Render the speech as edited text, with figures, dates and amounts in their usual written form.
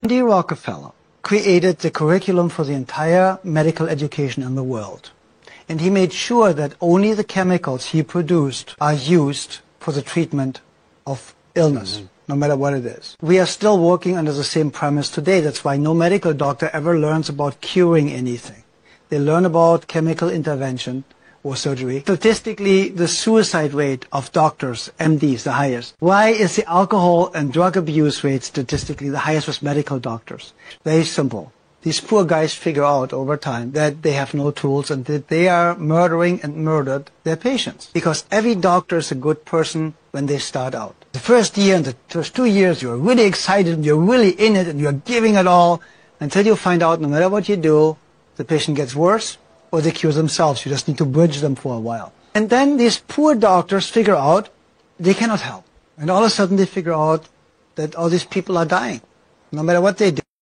D. Rockefeller created the curriculum for the entire medical education in the world. And he made sure that only the chemicals he produced are used for the treatment of illness, no matter what it is. We are still working under the same premise today. That's why no medical doctor ever learns about curing anything. They learn about chemical intervention or surgery. Statistically, the suicide rate of doctors, MDs, the highest. Why is the alcohol and drug abuse rate statistically the highest with medical doctors? Very simple. These poor guys figure out over time that they have no tools and that they are murdering and murdered their patients. Because every doctor is a good person when they start out. The first year and the first 2 years, you're really excited and you're really in it and you're giving it all until you find out no matter what you do, the patient gets worse or they cure themselves. You just need to bridge them for a while. And then these poor doctors figure out they cannot help. And all of a sudden they figure out that all these people are dying, no matter what they do.